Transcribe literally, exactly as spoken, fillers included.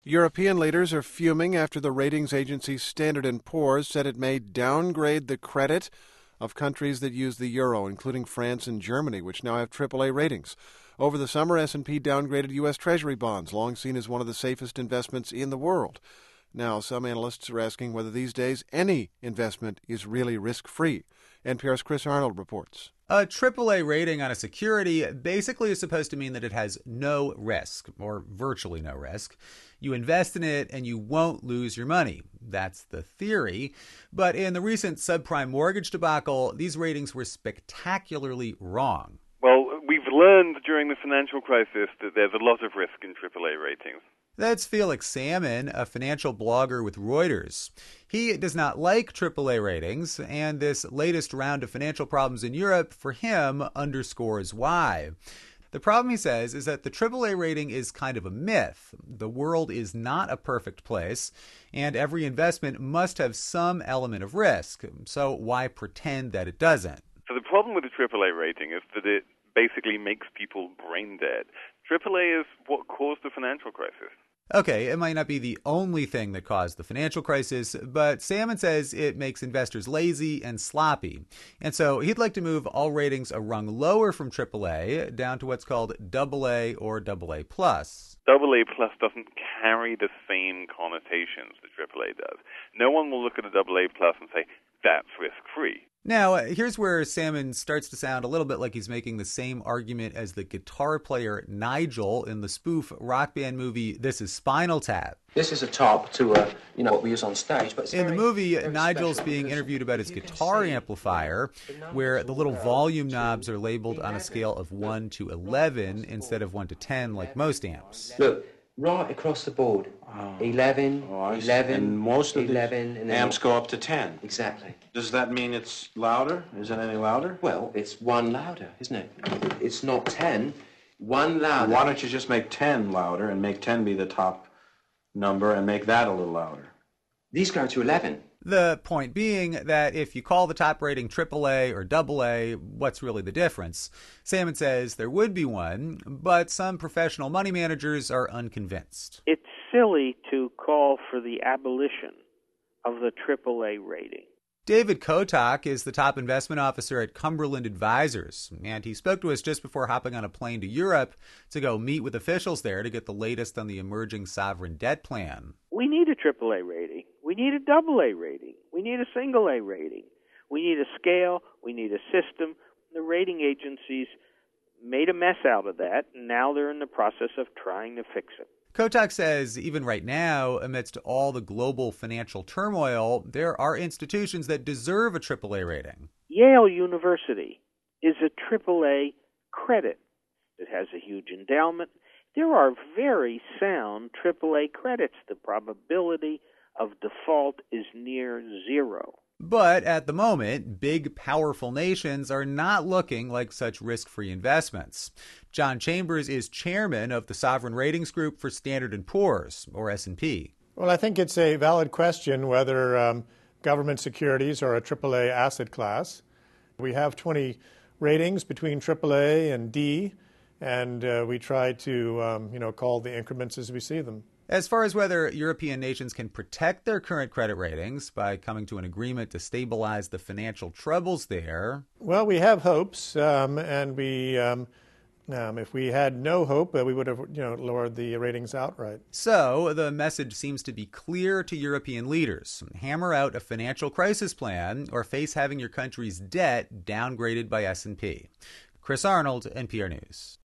European leaders are fuming after the ratings agency Standard and Poor's said it may downgrade the credit of countries that use the euro, including France and Germany, which now have triple A ratings. Over the summer, S and P downgraded U S. Treasury bonds, long seen as one of the safest investments in the world. Now, some analysts are asking whether these days any investment is really risk-free. N P R's Chris Arnold reports. A triple A rating on a security basically is supposed to mean that it has no risk, or virtually no risk. You invest in it and you won't lose your money. That's the theory. But in the recent subprime mortgage debacle, these ratings were spectacularly wrong. Well, we've learned during the financial crisis that there's a lot of risk in triple A ratings. That's Felix Salmon, a financial blogger with Reuters. He does not like triple A ratings, and this latest round of financial problems in Europe, for him, underscores why. The problem, he says, is that the triple A rating is kind of a myth. The world is not a perfect place, and every investment must have some element of risk. So why pretend that it doesn't? So the problem with the triple A rating is that it basically makes people brain dead. triple A is what caused the financial crisis. Okay, it might not be the only thing that caused the financial crisis, but Salmon says it makes investors lazy and sloppy. And so he'd like to move all ratings a rung lower from triple A down to what's called double A or double A plus. double A plus doesn't carry the same connotations that triple A does. No one will look at a double A plus and say, that's risk-free. Now, here's where Salmon starts to sound a little bit like he's making the same argument as the guitar player Nigel in the spoof rock band movie This Is Spinal Tap. This is a top to, uh, you know, what we use on stage. But it's in very, the movie, very Nigel's special being because interviewed about his you can guitar see amplifier, the numbers where the little all volume to knobs are labeled on a scale of one to eleven instead of one to ten like most amps. Look, right across the board. Oh. eleven, Oh, I see. eleven, And most of eleven, the and then amps go up to ten. Exactly. Does that mean it's louder? Is it any louder? Well, it's one louder, isn't it? It's not ten. One louder. Why don't you just make ten louder and make ten be the top number and make that a little louder? These go to eleven. The point being that if you call the top rating triple A or double A, what's really the difference? Salmon says there would be one, but some professional money managers are unconvinced. It's silly to call for the abolition of the triple A rating. David Kotak is the top investment officer at Cumberland Advisors, and he spoke to us just before hopping on a plane to Europe to go meet with officials there to get the latest on the emerging sovereign debt plan. We need a triple A rating. We need a double A rating. We need a single A rating. We need a scale. We need a system. The rating agencies made a mess out of that, and now they're in the process of trying to fix it. Kotak says even right now, amidst all the global financial turmoil, there are institutions that deserve a triple A rating. Yale University is a triple A credit. It has a huge endowment. There are very sound triple A credits. The probability of default is near zero. But at the moment, big, powerful nations are not looking like such risk-free investments. John Chambers is chairman of the Sovereign Ratings Group for Standard and Poor's, or S and P. Well, I think it's a valid question whether um, government securities are a triple A asset class. We have twenty ratings between triple A and D, and uh, we try to um, you know, call the increments as we see them. As far as whether European nations can protect their current credit ratings by coming to an agreement to stabilize the financial troubles there. Well, we have hopes, um, and we, um, um, if we had no hope, uh, we would have you know, lowered the ratings outright. So the message seems to be clear to European leaders. Hammer out a financial crisis plan or face having your country's debt downgraded by S and P. Chris Arnold, N P R News.